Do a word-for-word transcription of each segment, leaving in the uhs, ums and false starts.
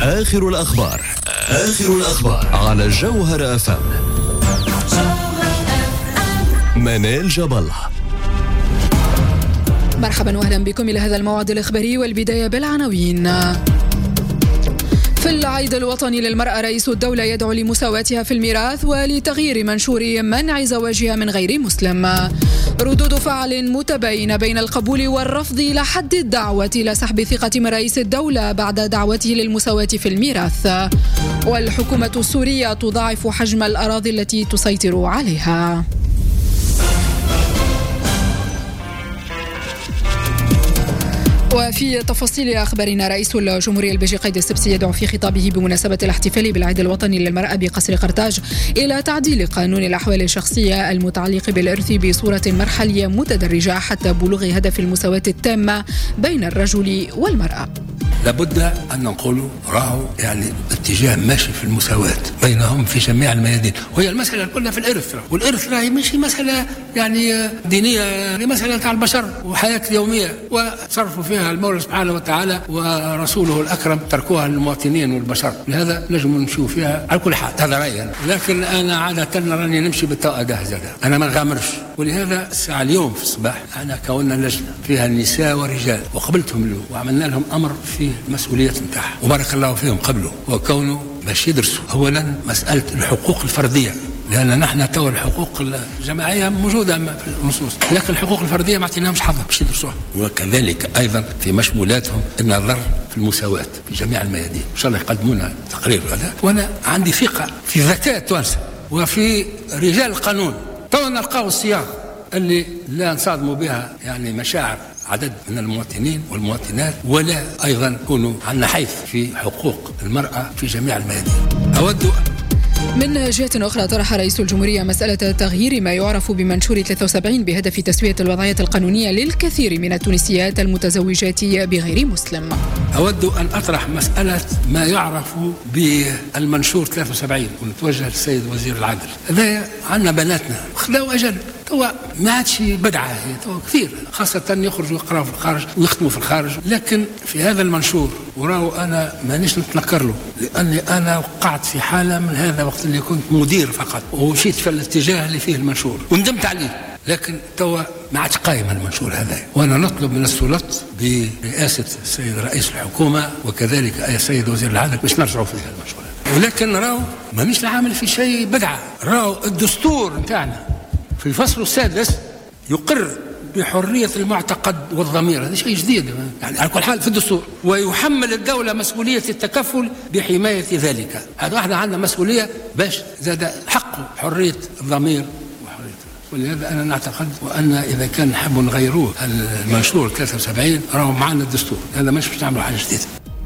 آخر الأخبار آخر الأخبار على جوهر أف أم. منال جبل. مرحبا واهلا بكم إلى هذا الموعد الإخباري، والبداية بالعناوين. في العيد الوطني للمرأة، رئيس الدولة يدعو لمساواتها في الميراث ولتغيير منشور منع زواجها من غير مسلم. ردود فعل متباينة بين القبول والرفض إلى حد الدعوة إلى سحب ثقة من رئيس الدولة بعد دعوته للمساواة في الميراث. والحكومة السورية تضاعف حجم الأراضي التي تسيطر عليها. وفي تفاصيل أخبارنا، رئيس الجمهورية البيجي قايد السبسي يدعو في خطابه بمناسبة الاحتفال بالعيد الوطني للمرأة بقصر قرطاج إلى تعديل قانون الأحوال الشخصية المتعلق بالإرث بصورة مرحلية متدرجة حتى بلوغ هدف المساواة التامة بين الرجل والمرأة. لابد أن نقول راهو يعني اتجاه ماشي في المساواة بينهم في جميع الميادين، وهي المسألة كلها في الإرث، والإرث راهي مش مسألة يعني دينية، مسألة تاع البشر وحياة يومية، وصرفوا فيها المولى سبحانه وتعالى ورسوله الأكرم تركوها للمواطنين والبشر، لهذا نجم نشوف فيها على كل حال. هذا رأيي أنا، لكن أنا عادة راني نمشي بالطاقة جاهزة، أنا ما نغامرش. ولهذا الساعة اليوم في الصباح أنا كونا لجنة فيها النساء ورجال وقبلتهم له وعملنا لهم أمر في المسؤولية نتاعهم وبارك الله فيهم قبله، وكونوا باش يدرسوا أولا مسألة الحقوق الفردية، لأن نحن تو الحقوق الجماعية موجودة في النصوص، لكن الحقوق الفردية ما اعطيناهمش حظا باش يدرسوها. وكذلك أيضا في مشمولاتهم النظر في المساواة في جميع الميادين. إن شاء الله يقدمونا تقرير هذا، وأنا عندي ثقة في ذكاء التوانسة وفي رجال القانون. تو نلقاو الصياغة اللي لا نصادموا بها يعني مشاعر عدد من المواطنين والمواطنات، ولا أيضا يكونوا عندنا حيث في حقوق المرأة في جميع الميادين. أود من جهة أخرى، طرح رئيس الجمهورية مسألة تغيير ما يعرف بمنشور ثلاثة وسبعين بهدف تسوية الوضعية القانونية للكثير من التونسيات المتزوجات بغير مسلم. أود أن أطرح مسألة ما يعرف بالمنشور ثلاثة وسبعين ونتوجه للسيد وزير العدل. هذا عندنا بناتنا خلاو أجل، توا ما عادش بدعة، هي توا كثير خاصة يخرجوا يقراوا في الخارج ويخدموا في الخارج، لكن في هذا المنشور وراو أنا مانيش نتنكر له، لأني أنا وقعت في حالة من هذا وقت اللي كنت مدير فقط ومشيت في الاتجاه اللي فيه المنشور وندمت عليه، لكن توا ما عادش قايم المنشور هذا. وأنا نطلب من السلطات برئاسة السيد رئيس الحكومة وكذلك السيد وزير العدل باش نرجعوا في هذا المنشور، ولكن راو مانيش نعمل في شيء بدعة. راو الدستور نتاعنا في الفصل السادس يقر بحرية المعتقد والضمير، هذا شيء جديد يعني على كل حال في الدستور، ويحمل الدولة مسؤولية التكفل بحماية ذلك. هذا واحدة عندنا مسؤولية باش زاد حقه حرية الضمير وحرية، ولهذا أنا نعتقد وأن إذا كان نحبوا نغيروه المنشور ثلاثة وسبعين راهو معنا الدستور، هذا مش باش نعملوا حاجة جديدة.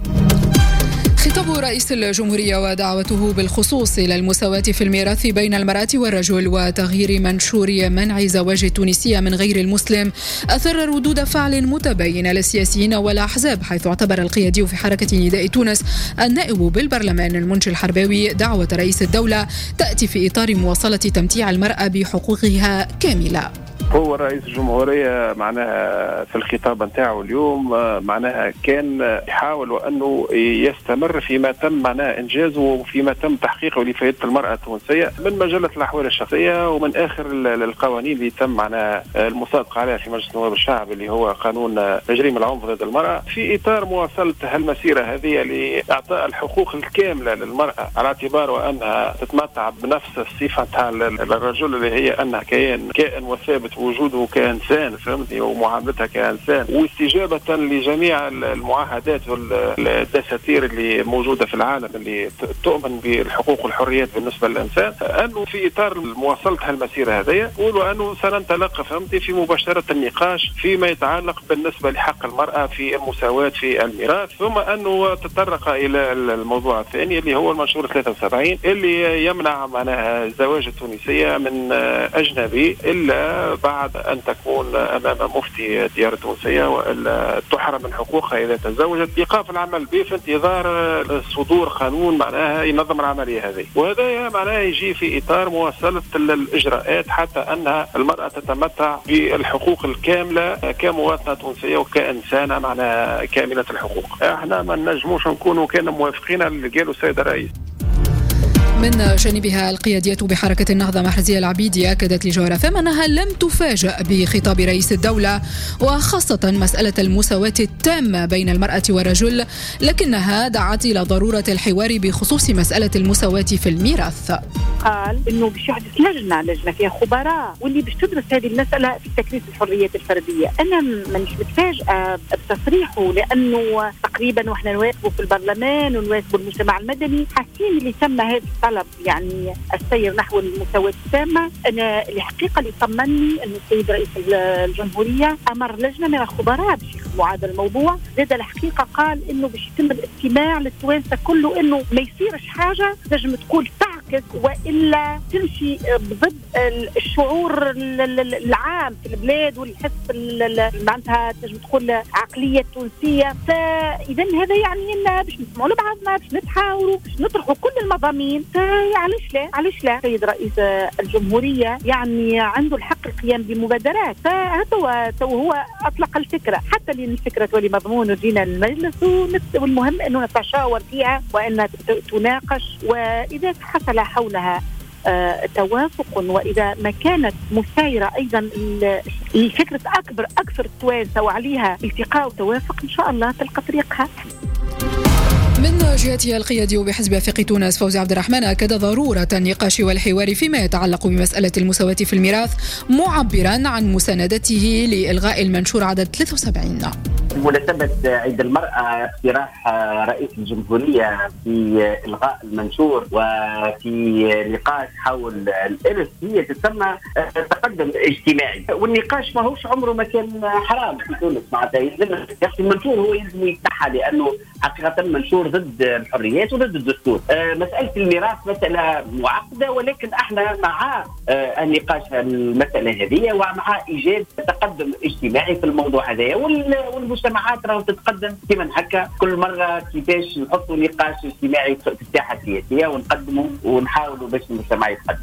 خطاب رئيس الجمهورية ودعوته بالخصوص إلى المساواة في الميراث بين المرأة والرجل وتغيير منشور منع زواج التونسية من غير المسلم أثر ردود فعل متباينة للسياسيين والأحزاب، حيث اعتبر القيادي في حركة نداء تونس النائب بالبرلمان المنشي الحرباوي دعوة رئيس الدولة تأتي في إطار مواصلة تمتيع المرأة بحقوقها كاملة. هو رئيس الجمهورية معناها في الخطاب نتاعو اليوم معناها كان يحاول أنه يستمر فيما تم معناها إنجازه وفيما تم تحقيقه لفائدة المرأة التونسية من مجلة الأحوال الشخصية ومن آخر القوانين اللي تم معناها المصادقة عليها في مجلس نواب الشعب اللي هو قانون تجريم العنف ضد المرأة، في إطار مواصلة هالمسيرة هذه لإعطاء الحقوق الكاملة للمرأة على اعتبار وأنها تتمتع بنفس الصفة تاع الرجل اللي هي أنها كائن كائن وثابت وجوده كإنسان، فهمتني، ومعاملتها كإنسان، واستجابة لجميع المعاهدات والدساتير اللي موجودة في العالم اللي تؤمن بالحقوق والحريات بالنسبة للإنسان، أنه في إطار مواصلة هالمسيرة هذه يقولوا أنه سننطلق فهمتي في مباشرة النقاش فيما يتعلق بالنسبة لحق المرأة في المساواة في الميراث، ثم أنه تطرق إلى الموضوع الثاني اللي هو المنشور ثلاثة وسبعين اللي يمنع معناها زواج التونسية من أجنبي إلا بعد أن تكون أمام مفتي ديار التونسية وإلا تحرم من حقوقها إذا تزوجت، إيقاف العمل به في انتظار صدور قانون معناها ينظم العملية هذه. وهذا معناها يجي في إطار مواصلة الإجراءات حتى أن المرأة تتمتع بالحقوق الكاملة كمواطنة تونسية وكإنسانة معناها كاملة الحقوق. احنا ما نجموش نكونوا كان موافقين اللي قالوا السيد الرئيس. من جانبها القيادية بحركة النهضة محرزية العبيدي أكدت لجوهر أف إم أنها لم تفاجأ بخطاب رئيس الدولة وخاصة مسألة المساواة التامة بين المرأة والرجل، لكنها دعت إلى ضرورة الحوار بخصوص مسألة المساواة في الميراث. قال إنه باش يحدث لجنة لجنة فيها خبراء واللي باش تدرس هذه المسألة في تكريس الحريات الفردية. أنا مانيش متفاجئة بتصريحه لأنه تقريبا وإحنا نواكبه في البرلمان ونواكبه المجتمع المدني حاسين اللي تم هذا طلب يعني السير نحو المساواة التامة. أنا الحقيقة اللي طمني أن السيد رئيس الجمهورية أمر لجنة من الخبراء باش يخدموا هذا الموضوع. زاد الحقيقة قال إنه باش يتم الاستماع للتوانسة كله، إنه ما يصيرش حاجة تنجم تقول تعكس وإلا تمشي بضد الشعور العام في البلاد والحس معناتها تنجم تقول عقلية تونسية. فإذا هذا يعني إن باش نسمعوا لبعضنا، باش نتحاوروا، باش نطرحوا كل المضامين. علاش لا علاش لا السيد رئيس الجمهورية يعني عنده الحق القيام بمبادرات. فهذا هو أطلق الفكرة حتى لأن الفكرة تولي مضمون وجينا للمجلس، والمهم أنه نتشاور فيها وأنها تناقش، وإذا حصل حولها آه توافق وإذا ما كانت مسايرة أيضا لفكرة أكبر أكثر التوانسة وعليها التقاء وتوافق إن شاء الله تلقى طريقها. من جهته القيادي بحزب أفق تونس فوزي عبد الرحمن أكد ضرورة النقاش والحوار فيما يتعلق بمسألة المساواة في الميراث، معبرا عن مساندته لإلغاء المنشور عدد ثلاثة وسبعين. بمناسبة عيد المرأة، اقتراح رئيس الجمهورية في إلغاء المنشور وفي نقاش حول الإرث هي تسمى تقدم اجتماعي، والنقاش ما هوش عمره ما كان حرام في تونس. معناتها المنشور هو يلزم يتنحى لأنه حقيقة منشور ضد الحريات وضد الدستور. مسألة الميراث مسألة معقدة، ولكن احنا مع النقاش المسألة هذه ومع إيجاد تقدم اجتماعي في الموضوع هذا، والمجتمعات راهو تتقدم كما هكا كل مرة كيفاش نحطوا نقاش اجتماعي في الساحة السياسية ونقدموا ونحاولوا باش المجتمع يتقدم.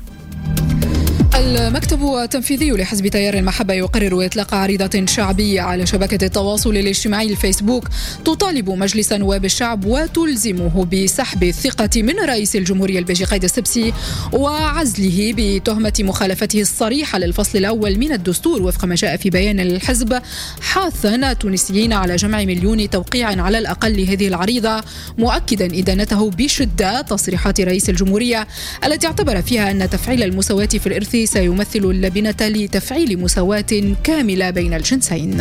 المكتب التنفيذي لحزب تيار المحبة يقرر إطلاق عريضة شعبية على شبكة التواصل الاجتماعي الفيسبوك تطالب مجلس نواب الشعب وتلزمه بسحب الثقة من رئيس الجمهورية الباجي قايد السبسي وعزله بتهمة مخالفته الصريحة للفصل الأول من الدستور وفق ما جاء في بيان الحزب، حاثا التونسيين على جمع مليون توقيع على الأقل لهذه العريضة، مؤكدا إدانته بشدة تصريحات رئيس الجمهورية التي اعتبر فيها أن تفعيل المساواة في الإرث سيمثل اللبنة لتفعيل مساواة كاملة بين الجنسين.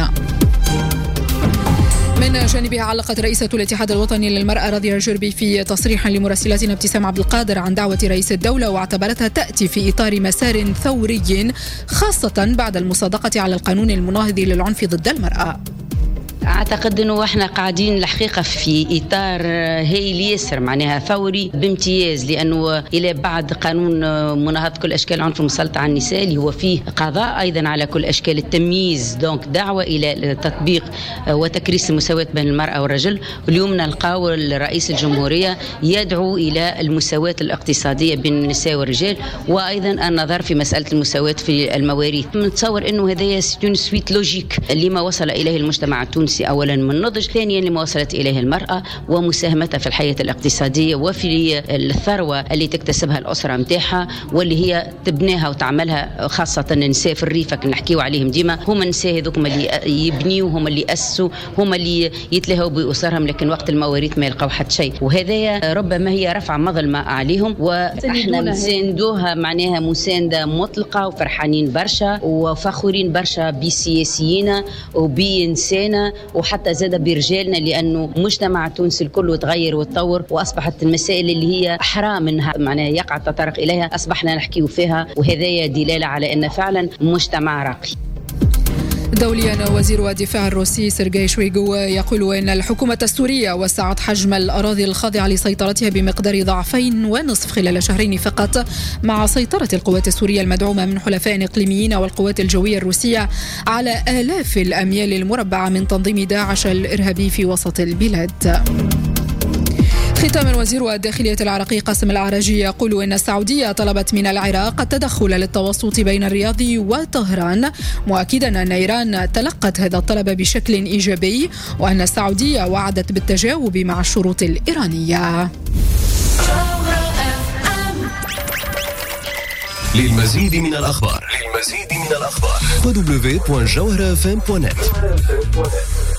من جانبها علقت رئيسة الاتحاد الوطني للمرأة راضية الجربي في تصريح لمراسلتنا ابتسام عبد القادر عن دعوة رئيس الدولة، واعتبرتها تأتي في إطار مسار ثوري خاصة بعد المصادقة على القانون المناهض للعنف ضد المرأة. أعتقد أنه إحنا قاعدين الحقيقة في إطار هي ليسر معناها ثوري بامتياز، لأنه إلى بعد قانون مناهضة كل أشكال العنف المسلط على النساء اللي هو فيه قضاء أيضا على كل أشكال التمييز، دونك دعوة إلى تطبيق وتكريس المساواة بين المرأة والرجل. اليوم نلقاو رئيس الجمهورية يدعو إلى المساواة الاقتصادية بين النساء والرجال، وأيضا النظر في مسألة المساواة في المواريث. نتصور أنه هذا سيتون سويت لوجيك لما وصل إليه المجتمع التونسي، أولا من نضج، ثانيا لما وصلت إليه المرأة ومساهمتها في الحياة الاقتصادية وفي الثروة اللي تكتسبها الأسرة متاعها واللي هي تبنيها وتعملها، خاصة النساء في الريف نحكيو عليهم ديما، هم النساء هذوك اللي يبنيوا، هم اللي أسسوا، هم اللي يتلهوا بأسرهم، لكن وقت المواريث ما يلقوا حتى شيء. وهذا ربما هي رفع مظلمة عليهم، وإحنا نساندوها معناها مساندة مطلقة وفرحانين برشا وفخورين برشا بسياسيين وبإنسانة وحتى زاد برجالنا، لأنه مجتمع تونس الكل تغير وتطور، وأصبحت المسائل اللي هي حرام منها معناها يقع التطرق إليها أصبحنا نحكي فيها، وهذا دلالة على أن فعلا مجتمع راقي. دوليا، وزير الدفاع الروسي سيرجي شويغو يقول إن الحكومة السورية وسعت حجم الأراضي الخاضعة لسيطرتها بمقدار ضعفين ونصف خلال شهرين فقط، مع سيطرة القوات السورية المدعومة من حلفاء إقليميين والقوات الجوية الروسية على آلاف الأميال المربعة من تنظيم داعش الإرهابي في وسط البلاد. ختاما، وزير الداخلية العراقي قاسم العراجي يقول إن السعودية طلبت من العراق التدخل للتوسط بين الرياض وطهران، مؤكدا أن إيران تلقت هذا الطلب بشكل إيجابي، وأن السعودية وعدت بالتجاوب مع الشروط الإيرانية. للمزيد من الأخبار للمزيد من الأخبار دبليو دبليو دبليو دوت جوهرة إف إم دوت نت.